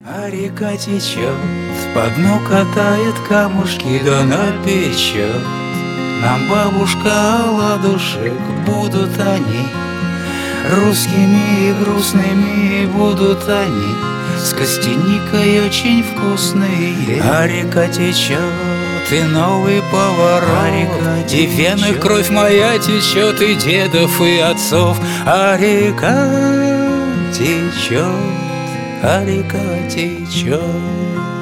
А река течет, по дну катает камушки, да напечет. Нам бабушка оладушек, будут они русскими и грустными, будут они с костяникой очень вкусные. А река течет, и новый поворот, и вены кровь моя течет, и дедов, и отцов. А река течет, а река течет.